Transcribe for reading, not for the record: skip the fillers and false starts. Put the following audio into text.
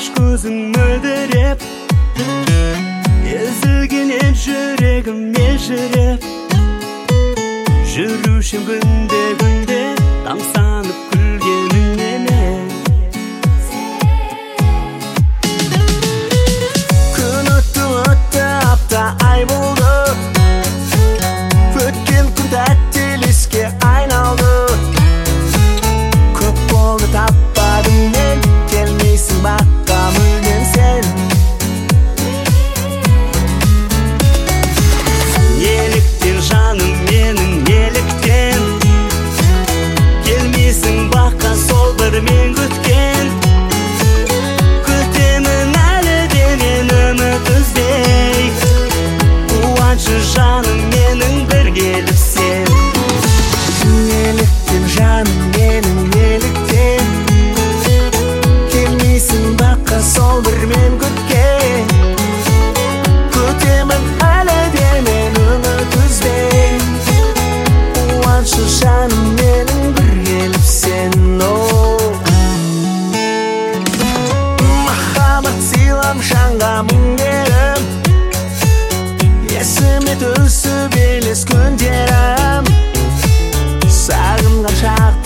Қаш көзің мөлдіреп, езілгенен жүрегім ежіреп, жүрушім күнде тамсанып күлгеніңнен. Күн өтті апта ай болды, өткен күн тәттелеске айналды. Көп болды таппадым мен, келмейсің баққа мүлдем сен. Неліктен жаным менің, неліктен келмейсің баққа сол бір мен күткен. Күтемін әлі де мен үміт үзбей, қуаншы жаным менің бір келіп сен. Неліктен жаным менің, неліктен келмейсің баққа сол бір мен күткен. Күтемін әлі де мен үміт үзбей, қуаншы жаным менің бір келіп сен. Махаббат сыйлап жанға мінгерім, есіме түсіп елес күндерім. Сағынған шақ